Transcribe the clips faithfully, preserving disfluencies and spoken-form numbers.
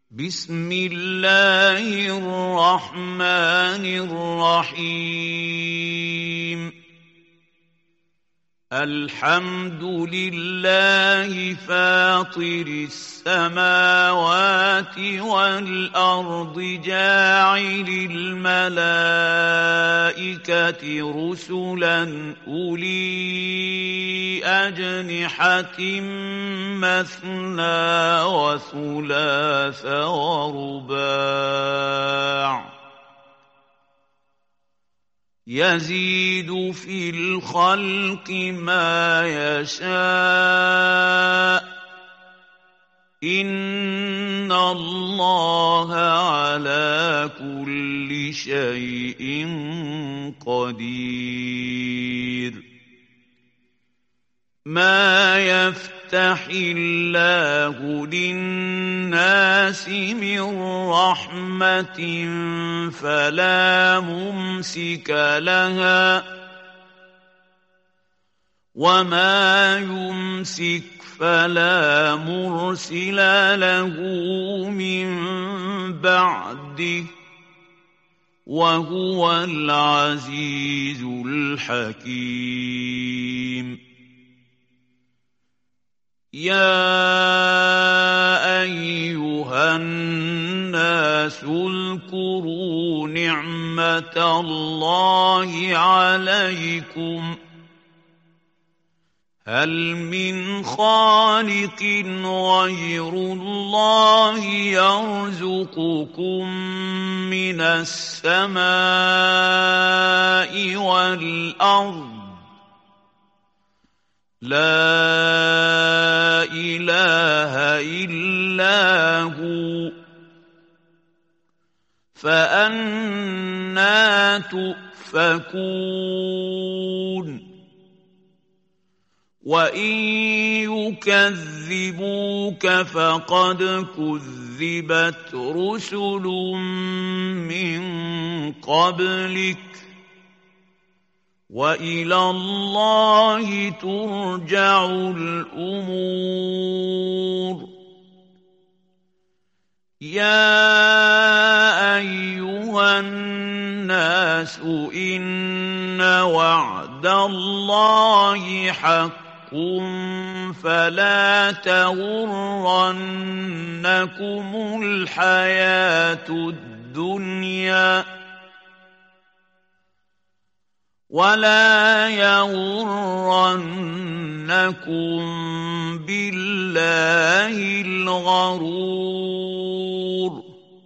بسم الله الرحمن الرحيم الحمد لله فاطر السماوات والأرض جاعل الملائكة رسلا أولي أجنحة مثنى وثلاث ورباع يزيد في الخلق ما يشاء إن الله على كل شيء قدير ما يفتح الله للناس من رحمة فلا ممسك لها وما يمسك فلا مرسل له من بعده وهو العزيز الحكيم يا أيها الناس اذكروا نعمة الله عليكم هل من خالق غير الله يرزقكم من السماء والأرض لا إله إلا هو فأنى تؤفكون وإن يكذبوك فقد كذبت رسل من قبلك وإلى الله ترجع الأمور يا أيها الناس إن وعد الله حق فلا تغرنكم الحياة الدنيا ولا يغرنكم بالله الغرور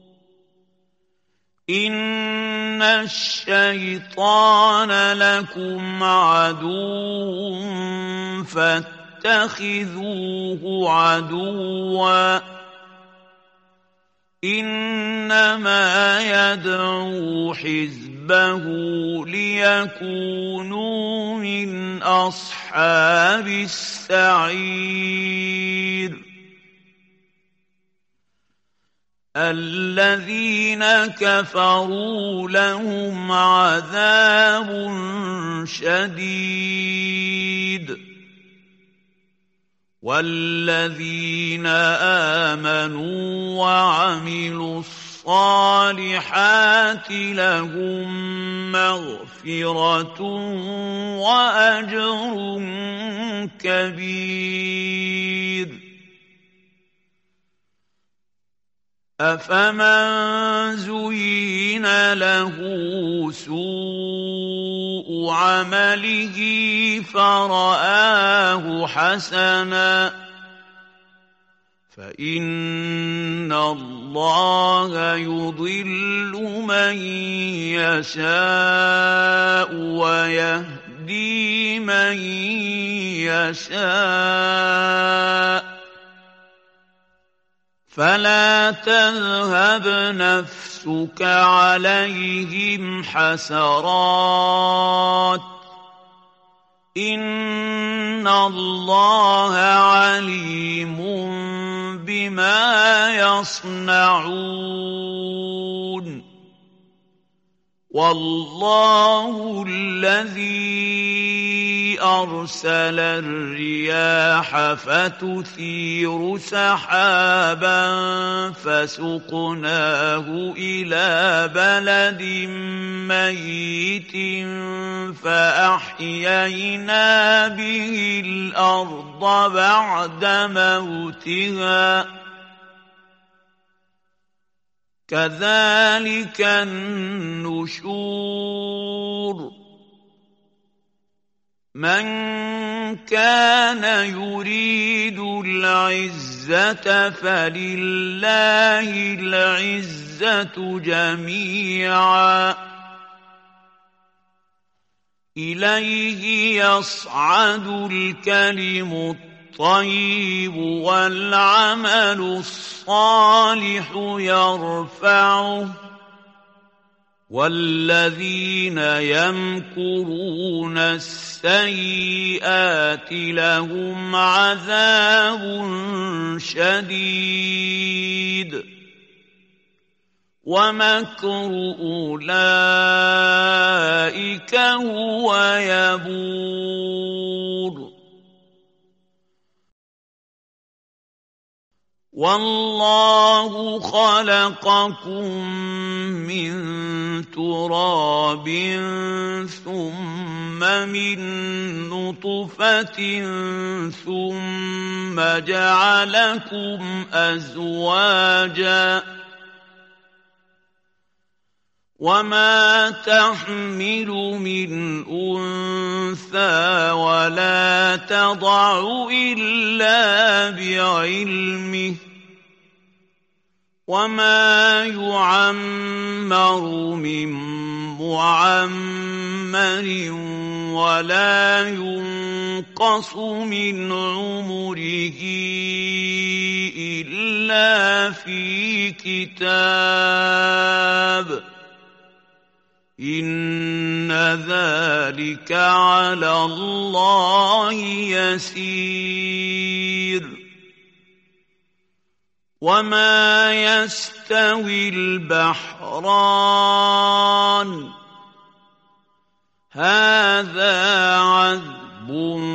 إن الشيطان لكم عدو فاتخذوه عدوا إنما يدعو حزبه ليكونوا من أصحاب السعير الذين كفروا لهم عذاب شديد والذين آمنوا وعملوا الصالحات لهم مغفرة وأجر كبير أفمن زين له سوء عمله فرآه حسنا فإن الله يضل من يشاء ويهدي من يشاء فلا تذهب نفسك عليهم حسرات إن الله عليم بما يصنعون والله الذي أرسل الرياح فتثير سحابا فسقناه إلى بلد ميت فأحيينا به الأرض بعد موتها كذلك النشور من كان يريد العزة فلله العزة جميعا إليه يصعد الكلم الطيب والعمل الصالح يرفعه والذين يمكرون السيئات لهم عذاب شديد ومكر أولئك هو يبور والله خلقكم من تراب ثم من نطفة ثم جعلكم أزواجا وما تحمل من أنثى ولا تضع إلا بعلمه وما يعمر من معمر ولا ينقص من عمره إلا في كتاب إن ذلك على الله يسير وما يستوي البحران هذا عذب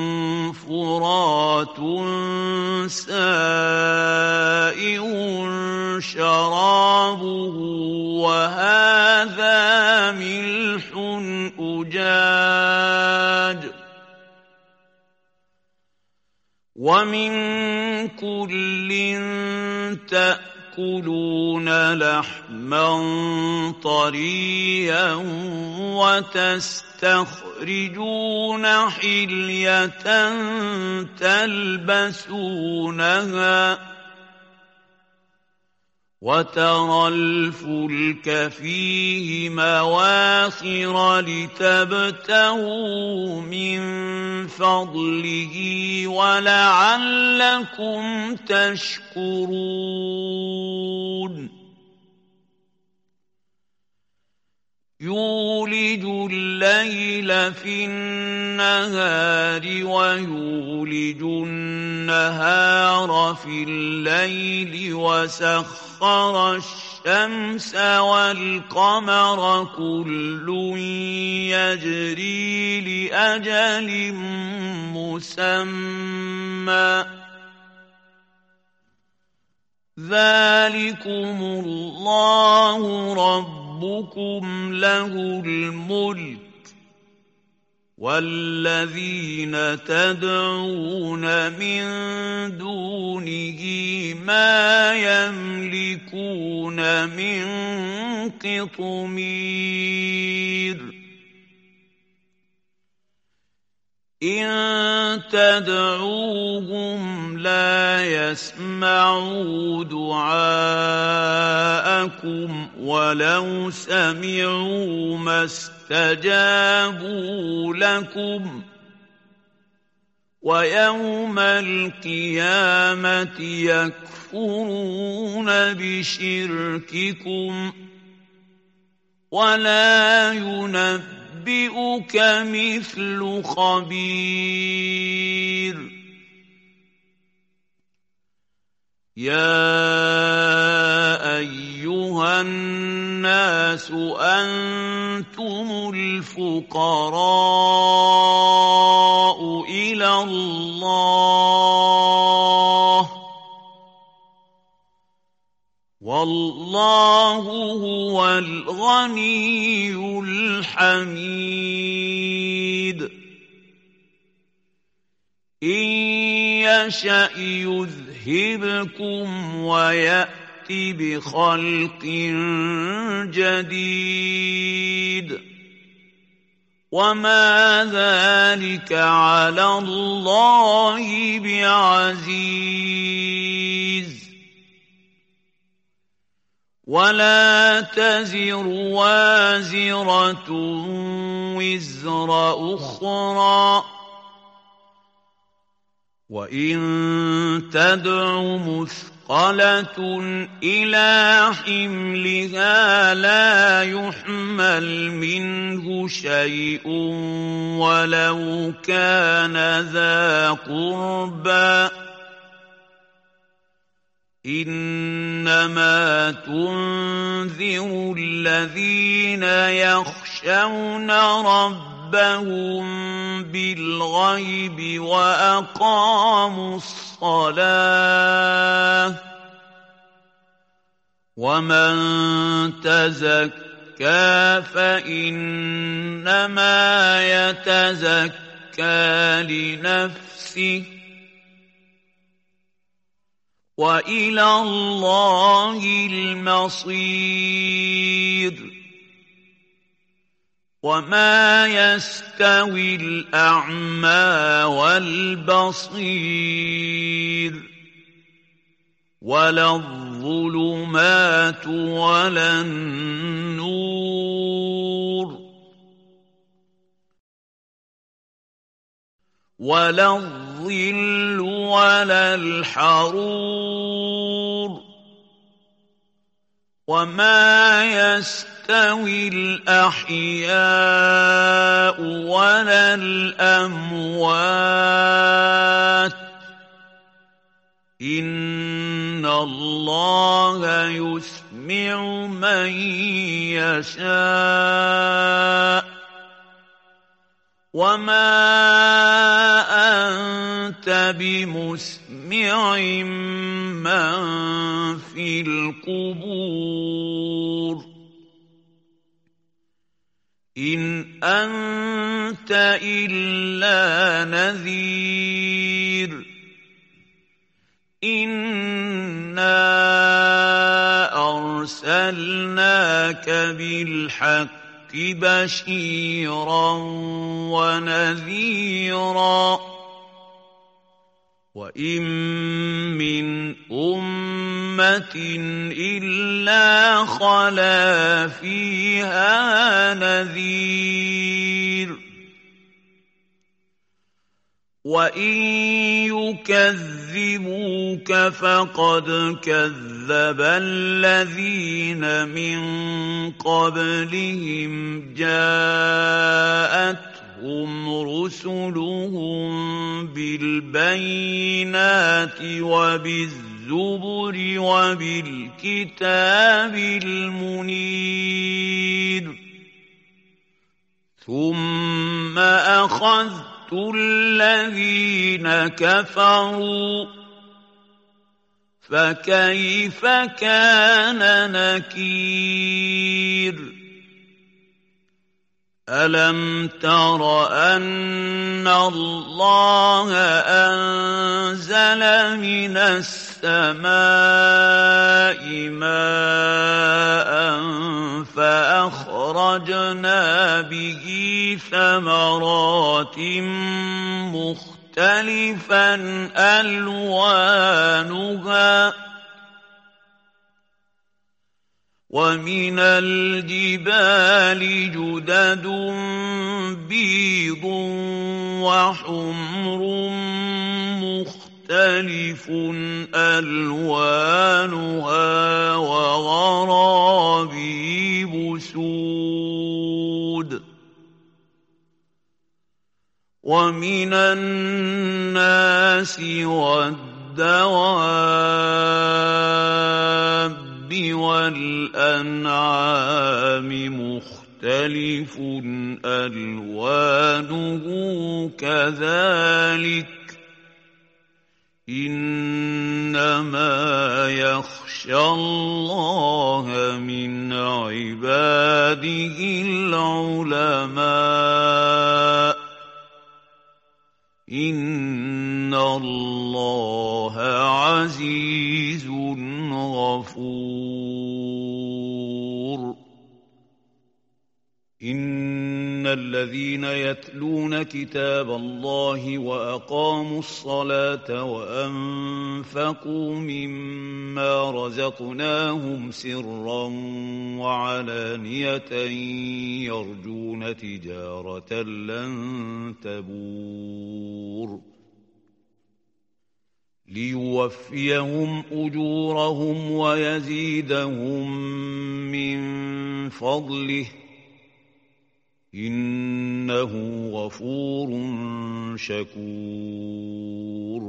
فرات سائغ شرابه وهذا ملح أجاج ومن كل تأكلون لحما طريا وتستخرجون حلية تلبسونها وترى الفلك فيه مواخر لتبتغوا من فضله ولعلكم تشكرون يولج الليل في النهار ويولج النهار في الليل وسخر الشمس والقمر كل يجري لأجل مسمى ذلكم الله ربكم ربكم له الملك والذين تدعون من دونه ما يملكون من قطمير إن تدعوهم لا يسمعوا دعاءكم ولو سمعوا ما استجابوا لكم ويوم القيامة يكفرون بشرككم ولا ينبئون ينبئك مثل خبير يا أيها الناس أنتم الفقراء والله هو الغني الحميد إن يشأ يذهبكم ويأت بخلق جديد وما ذلك على الله بعزيز ولا تزر وازرة وزر أخرى وإن تدع مثقلة إلى حملها لا يحمل منه شيء ولو كان ذا قربى إنما تنذر الذين يخشون ربهم بالغيب وأقاموا الصلاة ومن تزكى فإنما يتزكى لنفسه وإلى الله المصير وما يستوي الأعمى والبصير ولا الظلمات ولا النور ولا الظل ولا الحرور وما يستوي الأحياء ولا الأموات إن الله يسمع من يشاء وما أنت بمسمع من في القبور إن أنت إلا نذير إنا أرسلناك بالحق بشيرا ونذيرا وإن من أمة إلا خلا فيها نذير وإن يكذبوك فقد كذب الذين من قبلهم جاءتهم رسلهم بالبينات وبالزبر وبالكتاب المنير ثم أخذت الذين كفروا فكيف كان نكير ألم تر أن الله أنزل من السماء ماء فأخرجنا به ثمرات مختلفا ألوانها ومن الجبال جدد بيض وحمر مختلف ألوانها وغرابيب سود ومن الناس والدواب والأنعام مختلف ألوانه كذلك إنما يخشى الله من عباده العلماء إن الله عزيز غفور إن الذين يتلون كتاب الله وأقاموا الصلاة وأنفقوا مما رزقناهم سرا وعلانية يرجون تجارة لن تبور ليوفيهم أجورهم ويزيدهم من فضله إنه غفور شكور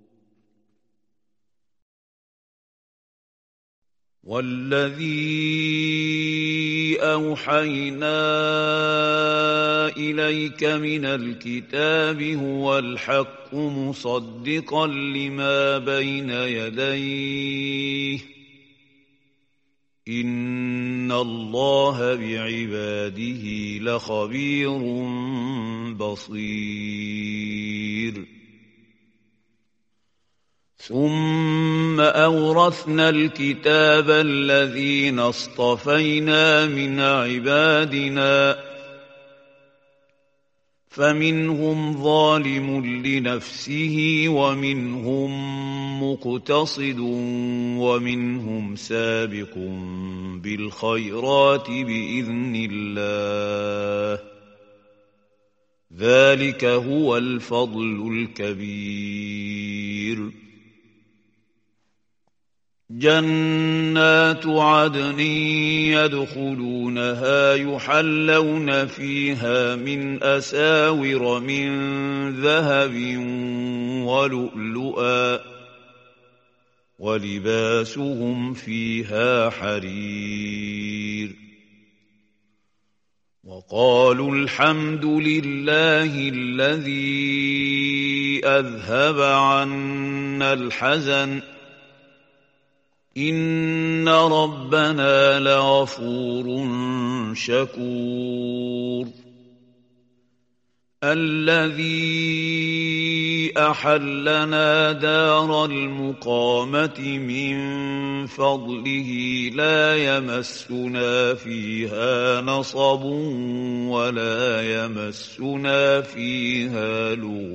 والذي أوحينا إليك من الكتاب هو الحق مصدقا لما بين يديه إن الله بعباده لخبير بصير ثم أورثنا الكتاب الذين اصطفينا من عبادنا فمنهم ظالم لنفسه ومنهم مقتصد ومنهم سابق بالخيرات بإذن الله ذلك هو الفضل الكبير جنات عدن يدخلونها يحلون فيها من أساور من ذهب ولؤلؤا ولباسهم فيها حرير وقالوا الحمد لله الذي أذهب عنا الحزن إن ربنا لغفور شكور الذي أحلنا دار المقامة من فضله لا يمسنا فيها نصب ولا يمسنا فيها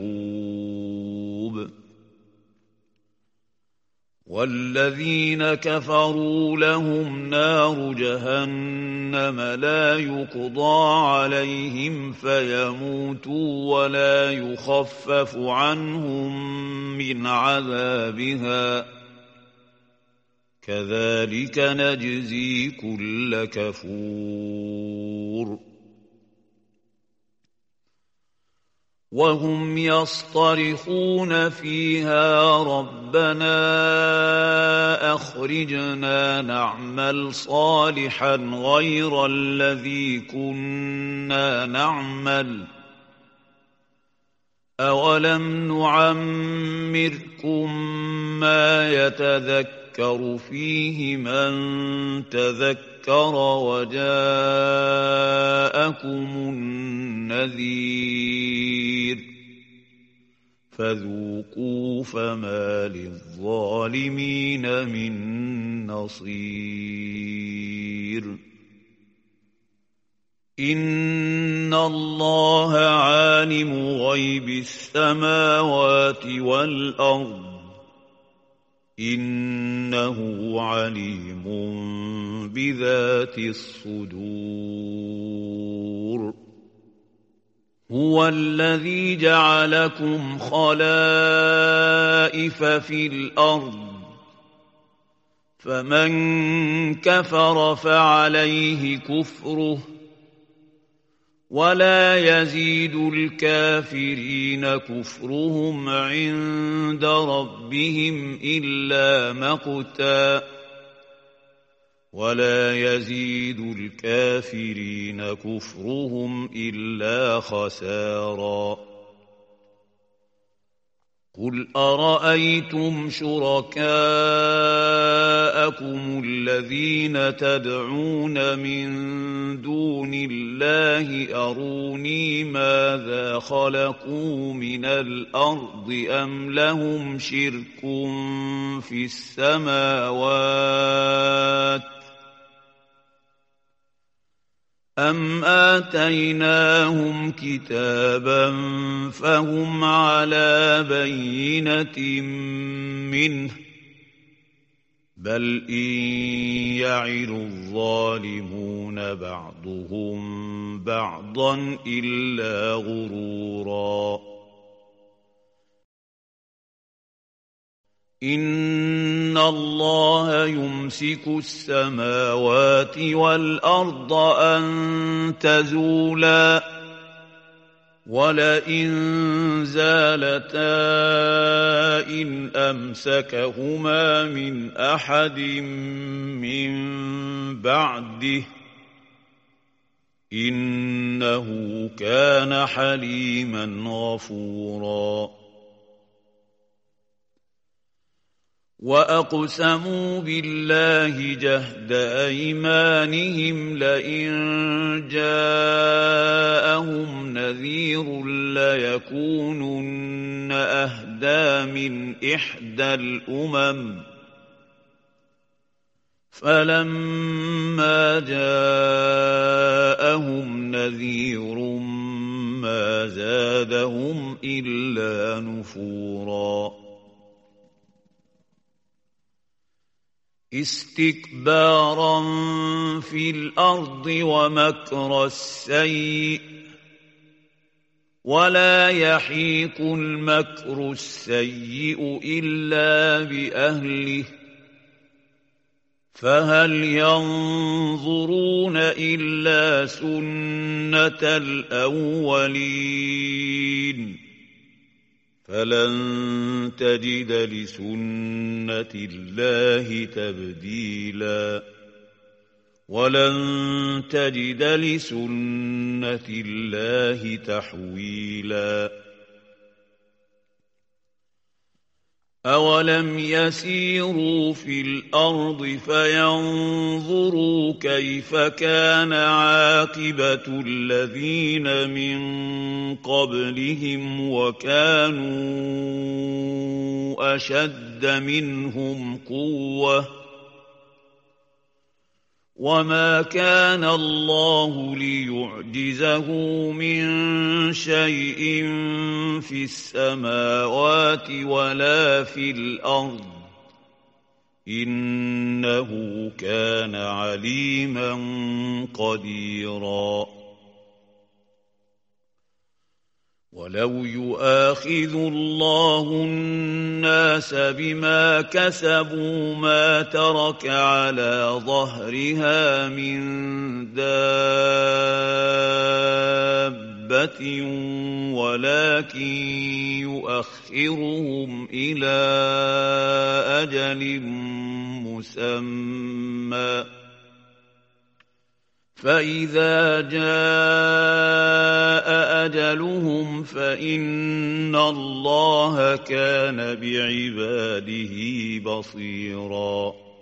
لغوب والذين كفروا لهم نار جهنم لا يقضى عليهم فيموتوا ولا يخفف عنهم من عذابها كذلك نجزي كل كفور وهم يصطرخون فيها ربنا أخرجنا نعمل صالحا غير الذي كنا نعمل أولم نعمركم ما يتذكر فيه من تذكر وجاءكم النذير فذوقوا فما للظالمين من نصير إن الله عالم غيب السماوات والأرض إنه عليم بذات الصدور هو الذي جعلكم خلائف في الأرض فمن كفر فعليه كفره ولا يزيد الكافرين كفرهم عند ربهم إلا مقتا ولا يزيد الكافرين كفرهم إلا خسارا قل أرأيتم شركاءكم الذين تدعون من دون الله أروني ماذا خلقوا من الأرض أم لهم شرك في السماوات أم آتيناهم كتابا فهم على بينة منه بل إن يعد الظالمون بعضهم بعضا إلا غرورا إن الله يمسك السماوات والأرض أن تزولا ولئن زالتا إن أمسكهما من أحد من بعده إنه كان حليما غفورا وأقسموا بالله جهد أيمانهم لئن جاءهم نذير ليكونن أهدى من إحدى الأمم فلما جاءهم نذير ما زادهم إلا نفورا استكبارا في الأرض ومكر السيء ولا يحيق المكر السيء إلا بأهله فهل ينظرون إلا سنة الأولين فلن تجد لسنة الله تبديلا ولن تجد لسنة الله تحويلا أولم يسيروا في الأرض فينظروا كيف كان عاقبة الذين من قبلهم وكانوا أشد منهم قوة وما كان الله ليعجزه من شيء في السماوات ولا في الأرض إنه كان عليما قديرا ولو يؤاخذ الله الناس بما كسبوا ما ترك على ظهرها من دابة ولكن يؤخرهم إلى أجل مسمى فإذا جاء أجلهم فإن الله كان بعباده بصيراً